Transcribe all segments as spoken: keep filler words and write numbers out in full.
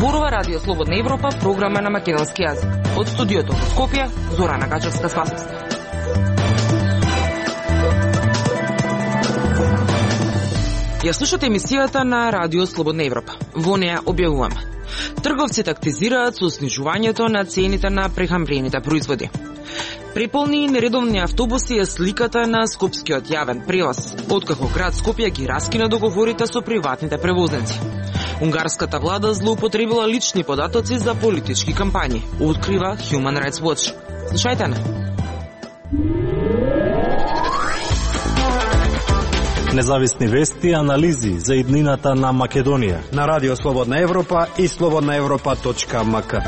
Зборува Радио Слободна Европа, програма на македонски јазик. Од студиото во Скопје, Зорана Гачевска-Спасовска. Ја слушате емисијата на Радио Слободна Европа. Во неја објавуваме: трговците актизираат со снижувањето на цените на прехрамбените производи. Преполни и нередовни автобуси е сликата на скопскиот јавен превоз, откако град Скопје ги раскина договорите со приватните превозници. Унгарската влада злоупотребила лични податоци за политички кампањи, открива Human Rights Watch. Слушајте на. Независни вести и анализи за иднината на Македонија на Радио Слободна Европа и слободна европа точка ем ка.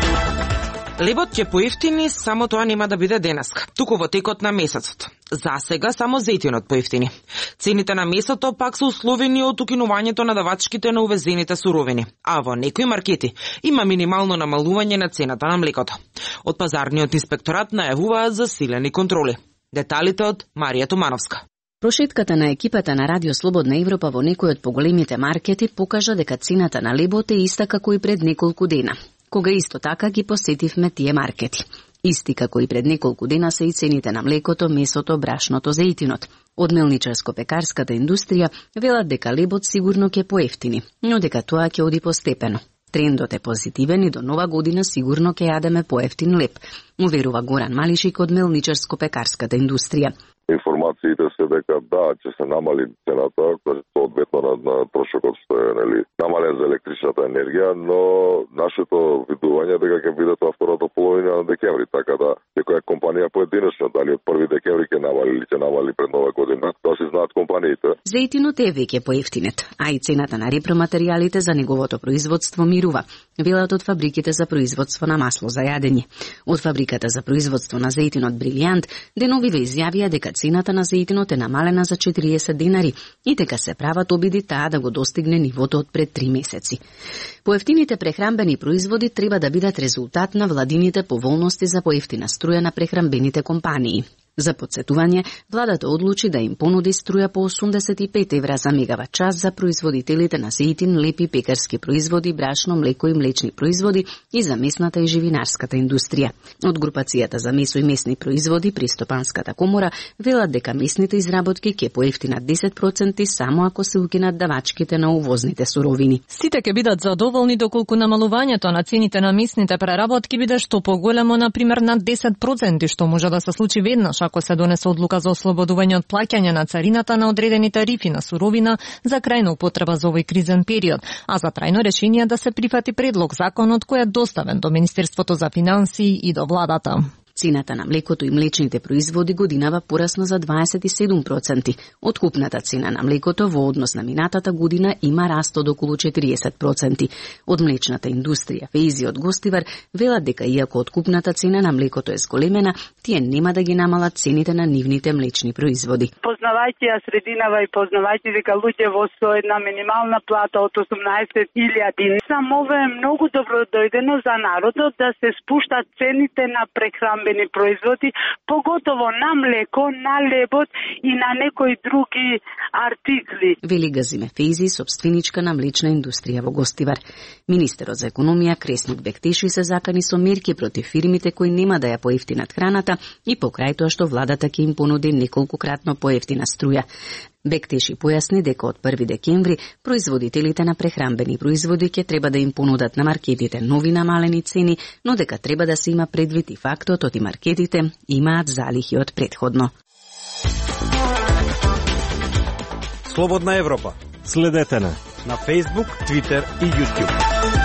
Лебот ќе поевтини, само тоа нема да биде денеска, туку во текот на месецот. За сега само зејтинот поевтини. Цените на месото пак се условени од укинувањето на давачките на увезените суровини, а во некои маркети има минимално намалување на цената на млекото. Од пазарниот инспекторат најавуваат засилени контроли. Деталите од Марија Тумановска. Прошетката на екипата на Радио Слободна Европа во некои од поголемите маркети покажа дека цената на лебот е иста како и пред неколку дена, кога исто така ги посетивме тие маркети. Исти како и пред неколку дена се и цените на млекото, месото, брашното, зејтинот. Од мелничарско-пекарската индустрија велат дека лебот сигурно ќе поевтини, но дека тоа ќе оди постепено. Трендот е позитивен и до нова година сигурно ќе јадеме поевтин леб, уверува Горан Малишик од мелничарско-пекарската индустрија. Информациите се дека да, ќе се намали цената, соодветно на, на трошокот што е, нели, намален за електричната енергија, но нашето видување дека ќе биде тоа втората половина на декември, така да секоја компанија поединечно, дали од први декември ќе намали или ќе намали пред нова година, тоа се знаат компаниите. Зејтинот е веќе поевтинет, а и цената на репроматеријалите за неговото производство мирува, велат од фабриките за производство на масло за јадење. Од фабриката за производство на зејтинот Брилијант деновиве изјавија дека цената на зејтинот е намалена за четириесет динари и дека се прават обиди таа да го достигне нивото од пред три месеци. Поевтините прехрамбени производи треба да бидат резултат на владините поволности за поевтина струја на прехрамбените компании. За подсетување, владата одлучи да им понуди струја по осумдесет и пет евра за мегават час за производителите на зејтин, лепи, пекарски производи, брашно, млеко и млечни производи и за месната и живинарската индустрија. Од групацијата за месо и месни производи при Стопанската комора велат дека месните изработки ќе поевтинат десет проценти само ако се укинат давачките на увозните суровини. Сите ќе бидат задоволни доколку намалувањето на цените на месните преработки биде што поголемо, на пример над десет проценти, што може да се случи веднаш ако се донесе одлука за ослободување од плаќање на царината на одредени тарифи на суровина за крајна употреба за овој кризен период, а за трајно решение да се прифати предлог законот кој е доставен до Министерството за финансии и до владата. Цената на млекото и млечните производи годинава порасна за дваесет и седум проценти. Откупната цена на млекото во однос на минатата година има раст од околу четириесет проценти. Од млечната индустрија Фејзи од Гостивар велат дека иако откупната цена на млекото е зголемена, тие нема да ги намалат цените на нивните млечни производи. Познавајќи ја срединава и познавајќи дека луѓе во со една минимална плата од осумнаесет илјади, само ова е многу добро дојдено за народот да се спуштат цените на прехрамбени производи, поготово на млеко, на лебот и на некои други артикли. Вели Газиме Фејзи, собственичка на млечна индустрија во Гостивар. Министерот за економија Кресник Бектеши се закани со мерки против фирмите кои нема да ја поевтинат храната и покрај тоа што владата ќе им понуди неколкократно поевтина струја. Бектеши појасни дека од први декември производителите на прехрамбени производи ќе треба да им понудат на маркетите нови намалени цени, но дека треба да се има предвид и фактот од и маркетите имаат залихи од претходно. Слободна Европа. Следете на на Facebook, Twitter и YouTube.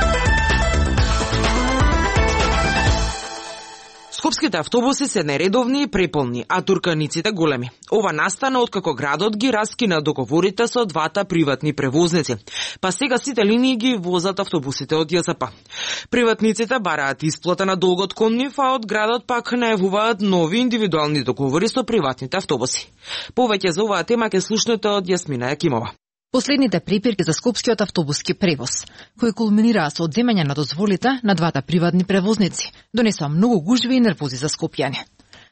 Скопските автобуси се нередовни и преполни, а турканиците големи. Ова настана откако градот ги раскина договорите со двата приватни превозници. Па сега сите линии ги возат автобусите од Ја С П. Приватниците бараат исплата на долгот кон нив, а од градот пак најавуваат нови индивидуални договори со приватните автобуси. Повеќе за оваа тема ќе слушнете од Јасмина Јакимова. Последните препирки за скопскиот автобуски превоз, кои кулминираа со одземање на дозволите на двата приватни превозници, донесоа многу гужви и нервози за скопјани.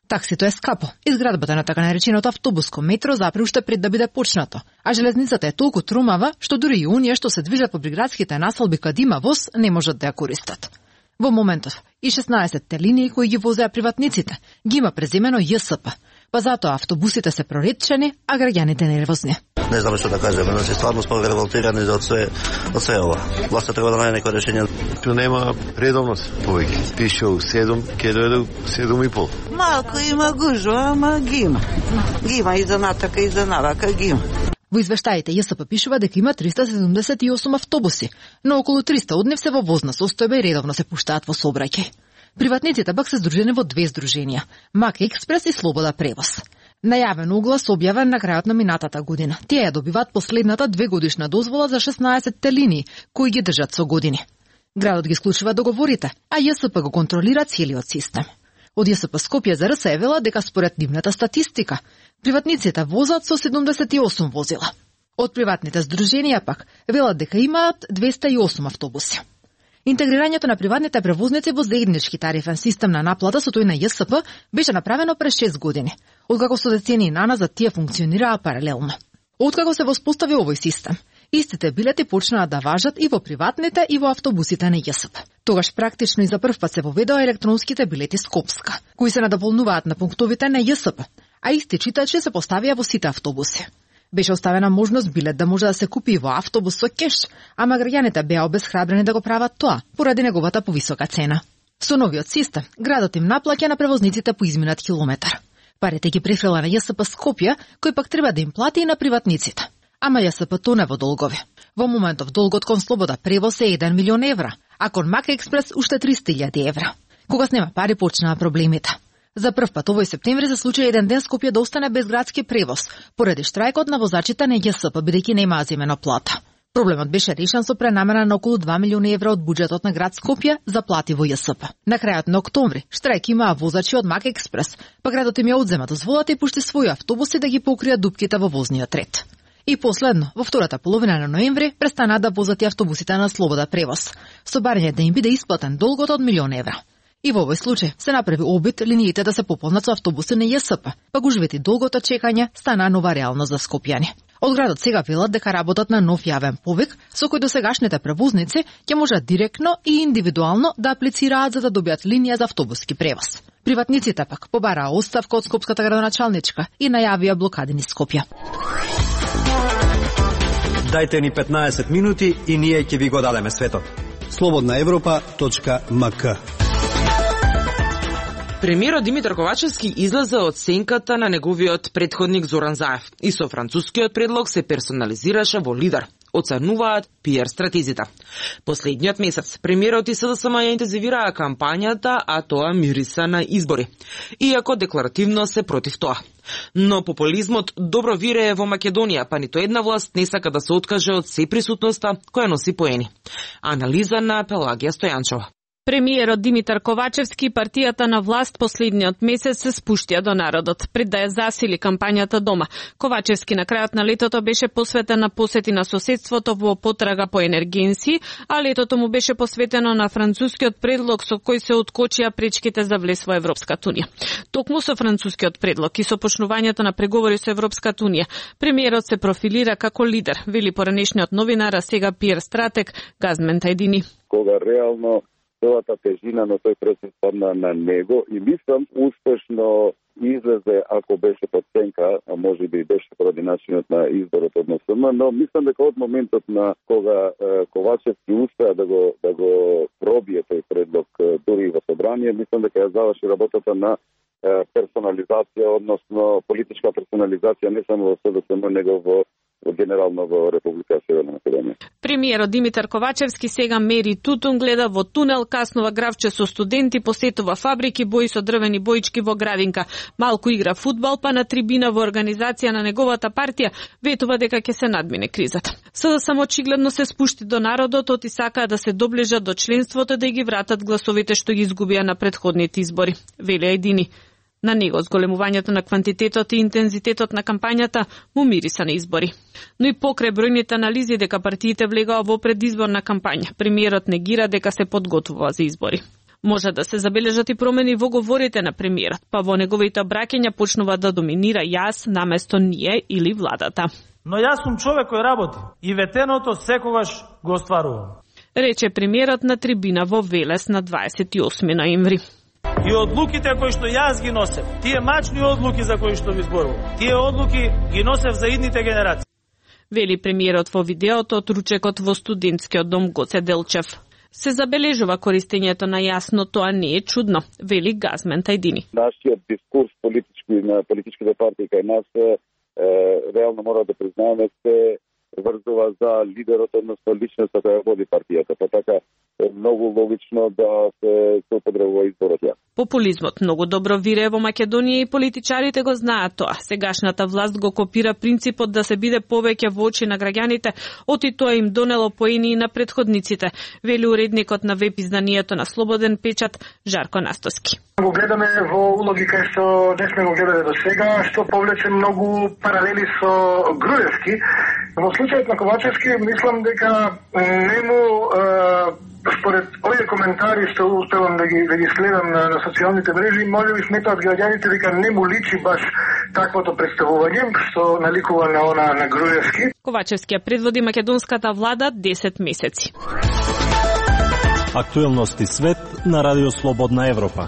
Таксито е скапо. Изградбата на така нареченото автобуско метро запре уште пред да биде почнато, а железницата е толку трумава што дури и оние што се движат по приградските населби каде има воз не можат да ја користат. Во моментов и шеснаесетте линии кои ги возеа приватниците ги има преземено J S P, па затоа автобусите се проретчени, а граѓаните нервозни. Не знам што да кажеме, но се стварно сме револтирани од све, од све ова. Власта треба да најде некој решение. Ту нема редовност повеќе. Пише у седум, ке дојде у седум и пол. Малко има гужва, ама ги има. Ги има и за натака и за навака ги има. Во извештаите J S P пишува дека има триста седумдесет и осум автобуси, но околу триста од нив се во возна состојба и редовно се пуштаат во сообраќај. Приватниците пак се здружени во две здруженија – Мак Експрес и Слобода превоз. Најавен оглас објавен на крајот на минатата година. Тие ја добиваат последната двегодишна дозвола за шеснаесетте линии, кои ги држат со години. Градот ги склучува договорите, а J S P го контролира целиот систем. Од J S P Скопје за РС е вела дека според нивната статистика, приватниците возат со седумдесет и осум возила. Од приватните здруженија пак велат дека имаат двеста и осум автобуси. Интегрирањето на приватните превозници во заеднички тарифен систем на наплата со тој на J S P беше направено пред шест години, откако со децении наназад тие функционираа паралелно. Откако се воспостави овој систем, истите билети почнаа да важат и во приватните и во автобусите на J S P. Тогаш практично и за прв пат се воведоа електронските билети Скопска, кои се надополнуваат на пунктовите на J S P, а исти читачи се поставија во сите автобуси. Беше оставена можност билет да може да се купи во автобус со кеш, ама граѓаните беа обесхрабрени да го прават тоа, поради неговата повисока цена. Со новиот систем, градот им наплаќа на превозниците по изминат километар. Парите ги префрела на J S P Скопје, кој пак треба да им плати и на приватниците. Ама J S P тоне во долгови. Во моментов долгот кон Слобода превоз е еден милион евра, а кон Мак Експрес уште триста илјади евра. Кога снема пари почнаа проблемите. За прв пат овој септември се случи еден ден Скопје да остане без градски превоз, поради штрајкот на возачите на J S P, бидејќи немаа земено плата. Проблемот беше решен со пренамена на околу два милиони евра од буџетот на град Скопје за плати во J S P. На крајот на октомври штрајк имаа возачи од Мак Експрес, па градот им ја одзема дозволата и пушти своји автобуси да ги покријат дупките во возниот ред. И последно, во втората половина на ноември престанаа да возат и автобусите на Слобода превоз, со барање да им биде исплатен долгот од милион евра. И во овој случај се направи обид линиите да се пополнат со автобуси на J S P, па гужвите долгото чекање стана нова реалност за скопјани. Од градот сега велат дека работат на нов јавен повик, со кој досегашните превозници ќе можат директно и индивидуално да аплицираат за да добијат линија за автобуски превоз. Приватниците пак побараа оставка од скопската градоначалничка и најавија блокади низ Скопје. Дајте ни петнаесет минути и ние ќе ви го дадеме светот. слободна европа точка м к. Премиерот Димитар Ковачевски излезе од сенката на неговиот претходник Зоран Заев и со францускиот предлог се персонализираше во лидер, оценуваат пиар стратезите. Последниот месец премиерот и С D S M ја интензивираа кампањата, а тоа мириса на избори, иако декларативно се против тоа. Но популизмот добро вирее во Македонија, па нито една власт не сака да се откаже од сеприсутноста која носи поени. Анализа на Пелагија Стојанчова. Премиерот Димитар Ковачевски и партијата на власт последниот месец се спуштија до народот, пред да ја засили кампањата дома. Ковачевски на крајот на летото беше посветен на посети на соседството во потрага по енергенси, а летото му беше посветено на францускиот предлог со кој се откочија пречките за влез во Европската унија. Токму со францускиот предлог и со почнувањето на преговори со Европската унија, премиерот се профилира како лидер, вели поранешниот новинар, а сега пиар стратег Газмен Тајдини. Кога реално целата тежина на тој процес падна на него и мислам успешно излезе, ако беше под сенка, а може би беше поради начинот на изборот од Н С М, но мислам дека од моментот на кога е, Ковачевски успеа да го да го пробие тој предлог дури во собрание, мислам дека ја заврши работата на е, персонализација, односно политичка персонализација не само во С Д С М, него во генерално во Република Северна Македонија. Премиерот Димитар Ковачевски сега мери тутун, гледа во тунел, каснува гравче со студенти, посетува фабрики, бои со дрвени боички во градинка, малку игра фудбал, па на трибина во организација на неговата партија ветува дека ќе се надмине кризата. С Д С М очигледно се спушти до народот, оти сакаа да се доближат до членството, да ги вратат гласовите што ги изгубија на претходните избори, вели едини. На него зголемувањето на квантитетот и интензитетот на кампањата му мириса на избори. Но и покрај бројните анализи дека партиите влегаа во предизборна кампања, премиерот негира дека се подготвува за избори. Може да се забележат и промени во говорите на премиерот, па во неговите обраќања почнува да доминира јас наместо ние или владата. Но јас сум човек кој работи и ветеното секогаш го остварувам. Рече премиерот на трибина во Велес на дваесет и осми ноември. И одлуките кои што јас ги носев, тие мачни одлуки за кои што ви зборувам, тие одлуки ги носев за идните генерации. Вели премиерот во видеото од ручекот во студентскиот дом Гоце Делчев. Се забележува користењето на јас, но тоа не е чудно, вели Газмен Тајдини. Нашиот дискурс политички на политичките партии кај нас е, реално мора да признаеме се врзува за лидерот, односно личноста која води партијата. Па така е многу логично да се, се употребува изборот ја. Популизмот многу добро вирее во Македонија и политичарите го знаат тоа. Сегашната власт го копира принципот да се биде повеќе во очи на граѓаните, оти тоа им донело поени и на претходниците, вели уредникот на веб изданието на Слободен печат Жарко Настоски. Го гледаме во улоги кај што не сме го гледали до сега, што повлече многу паралели со Груевски. Во случајот на Ковачевски, мислам дека нему, според овие коментари што успевам да ги, да ги следам на, на социјалните мрежи, може би сметаат граѓаните дека не му личи баш таквото представување, што наликува на она на Груевски. Ковачевски предводи македонската влада десет месеци. Актуелности свет на Радио Слободна Европа.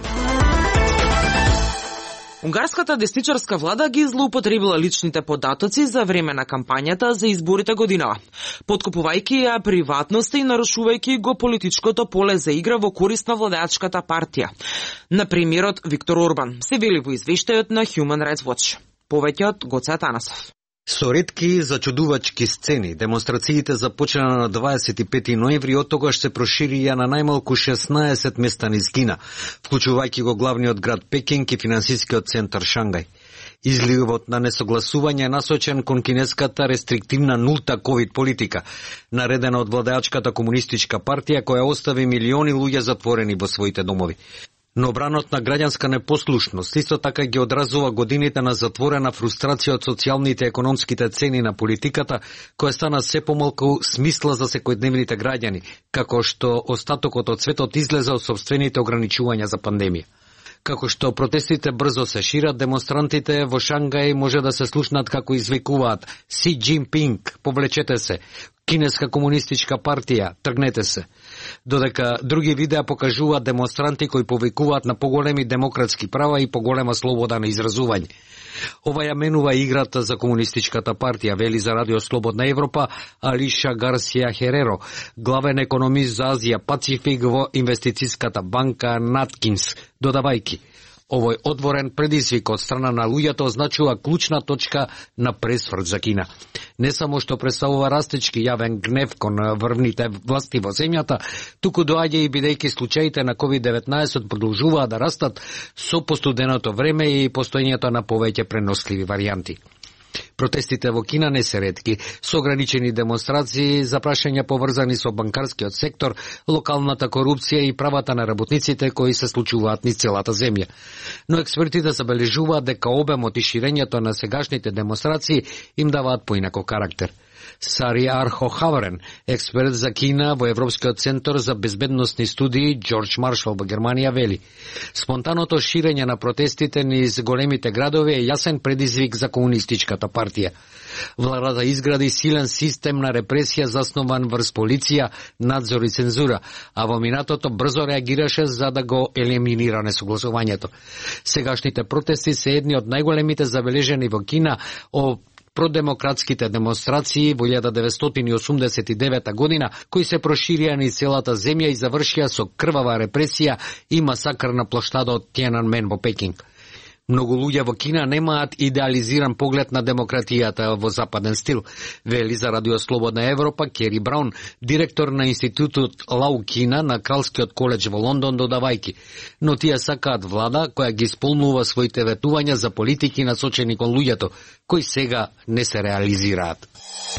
Унгарската десничарска влада ги злоупотребила личните податоци за време на кампањата за изборите годинава, подкупувајќи ја приватноста и нарушувајќи го политичкото поле за игра во корист на владеачката партија. На премиерот Виктор Орбан се вели во извештајот на Human Rights Watch. Повеќе од Гоце Атанасов. Со ретки зачудувачки сцени, демонстрациите започна на дваесет и пети ноември, од тогаш се проширија на најмалку шеснаесет места низ Кина, вклучувајќи го главниот град Пекинг и финансискиот центар Шангај. Изливот на несогласување е насочен кон кинеската рестриктивна нулта ковид политика, наредена од владеачката комунистичка партија која остави милиони луѓе затворени во своите домови. Но бранот на граѓанска непослушност исто така ги одразува годините на затворена фрустрација од социјалните и економските цени на политиката, која стана се помалку смисла за секојдневните граѓани, како што остатокот од светот излезе од собствените ограничувања за пандемија. Како што протестите брзо се шират, демонстрантите во Шангај може да се слушнат како извикуваат Си Џинпинг, повлечете се, Кинеска комунистичка партија, тргнете се. Додека други видеа покажуваат демонстранти кои повикуваат на поголеми демократски права и поголема слобода на изразување. Ова ја менува играта за комунистичката партија, вели за Радио Слободна Европа Алиша Гарсија Хереро, главен економист за Азија Пацифик во инвестицијската банка Наткинс, додавајќи: овој отворен предизвик од страна на луѓето означува клучна точка на пресврт за Кина. Не само што представува растечки јавен гнев кон врвните власти во земјата, туку доаѓа и бидејќи случаите на ковид деветнаесет продолжуваат да растат со постуденото време и постоењето на повеќе преносливи варијанти. Протестите во Кина не се ретки, со ограничени демонстрации за прашања поврзани со банкарскиот сектор, локалната корупција и правата на работниците кои се случуваат низ целата земја. Но експертите забележуваат дека обемот и ширењето на сегашните демонстрации им даваат поинако карактер. Сари Архо Хаварен, експерт за Кина во Европскиот центар за безбедносни студии Џорџ Маршал во Германија, вели: спонтаното ширење на протестите низ големите градови е јасен предизвик за комунистичката партија. Владата изгради силен систем на репресија заснован врз полиција, надзор и цензура, а во минатото брзо реагираше за да го елиминира несогласувањето. Сегашните протести се едни од најголемите забележени во Кина о продемократските демонстрации во илјада деветстотини осумдесет и девета година, кои се проширија низ целата земја и завршија со крвава репресија и масакр на плоштадот Тиананмен во Пекинг. Многу луѓе во Кина немаат идеализиран поглед на демократијата во западен стил, вели за Радио Слободна Европа Кери Браун, директор на институтот Лау Кина на Кралскиот коледж во Лондон, додавајќи: но тие сакаат влада која ги исполнува своите ветувања за политики насочени кон луѓето, кои сега не се реализираат.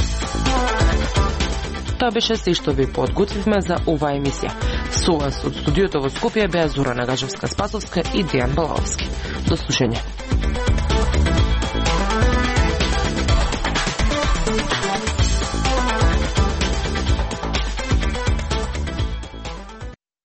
Тоа беше се што ви подготвивме за оваа емисија. Со вас од студиото во Скопје беа Зора Нагажевска-Спасовска и Дејан Балаовски. До слушање.